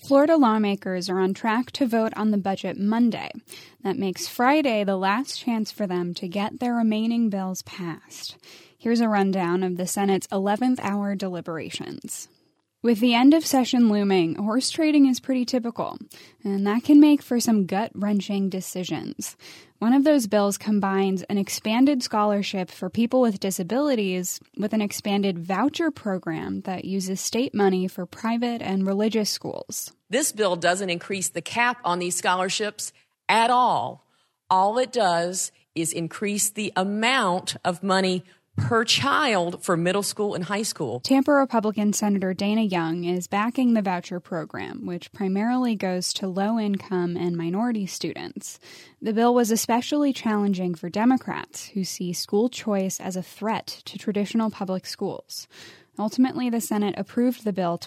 Florida lawmakers are on track to vote on the budget Monday. That makes Friday the last chance for them to get their remaining bills passed. Here's a rundown of the Senate's 11th hour deliberations. With the end of session looming, horse trading is pretty typical, and that can make for some gut-wrenching decisions. One of those bills combines an expanded scholarship for people with disabilities with an expanded voucher program that uses state money for private and religious schools. This bill doesn't increase the cap on these scholarships at all. All it does is increase the amount of money per child for middle school and high school. Tampa Republican Senator Dana Young is backing the voucher program, which primarily goes to low-income and minority students. The bill was especially challenging for Democrats, who see school choice as a threat to traditional public schools. Ultimately, the Senate approved the bill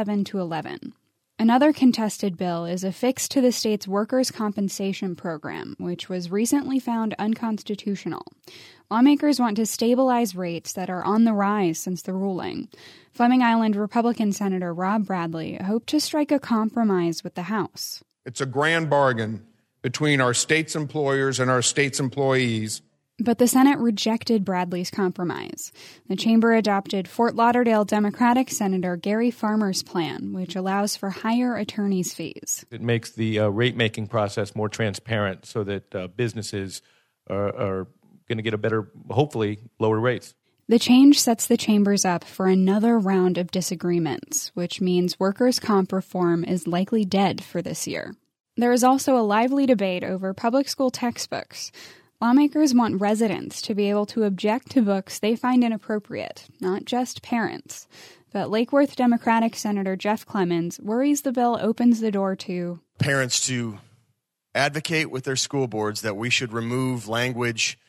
27-11. Another contested bill is a fix to the state's workers' compensation program, which was recently found unconstitutional. Lawmakers want to stabilize rates that are on the rise since the ruling. Fleming Island Republican Senator Rob Bradley hoped to strike a compromise with the House. It's a grand bargain between our state's employers and our state's employees. But the Senate rejected Bradley's compromise. The chamber adopted Fort Lauderdale Democratic Senator Gary Farmer's plan, which allows for higher attorney's fees. It makes the rate-making process more transparent so that businesses are going to get a better, hopefully, lower rates. The change sets the chambers up for another round of disagreements, which means workers' comp reform is likely dead for this year. There is also a lively debate over public school textbooks. Lawmakers want residents to be able to object to books they find inappropriate, not just parents. But Lake Worth Democratic Senator Jeff Clemens worries the bill opens the door to parents to advocate with their school boards that we should remove language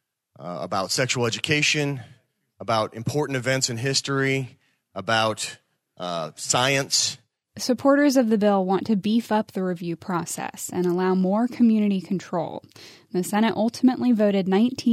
about sexual education, about important events in history, about science. Supporters of the bill want to beef up the review process and allow more community control. The Senate ultimately voted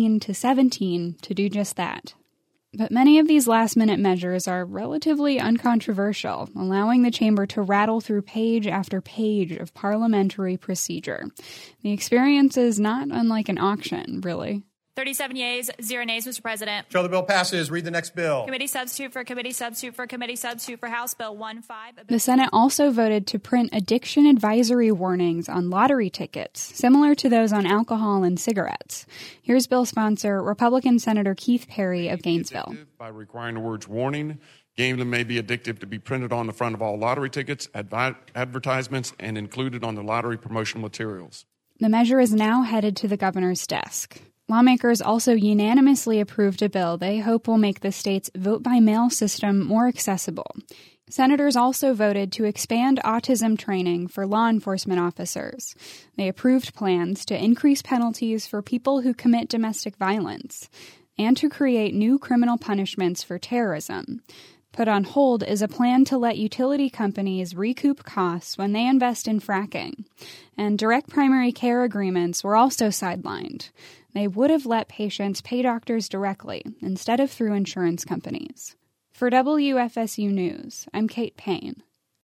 19-17 to do just that. But many of these last-minute measures are relatively uncontroversial, allowing the chamber to rattle through page after page of parliamentary procedure. The experience is not unlike an auction, really. 37 yeas, 0 nays, Mr. President. Show the bill passes. Read the next bill. Committee substitute for committee substitute for committee substitute for House Bill 1-5. The Senate also voted to print addiction advisory warnings on lottery tickets, similar to those on alcohol and cigarettes. Here's bill sponsor, Republican Senator Keith Perry of Gainesville. By requiring the words warning, gambling may be addictive to be printed on the front of all lottery tickets, advertisements, and included on the lottery promotional materials. The measure is now headed to the governor's desk. Lawmakers also unanimously approved a bill they hope will make the state's vote-by-mail system more accessible. Senators also voted to expand autism training for law enforcement officers. They approved plans to increase penalties for people who commit domestic violence and to create new criminal punishments for terrorism. Put on hold is a plan to let utility companies recoup costs when they invest in fracking. And direct primary care agreements were also sidelined. They would have let patients pay doctors directly instead of through insurance companies. For WFSU News, I'm Kate Payne.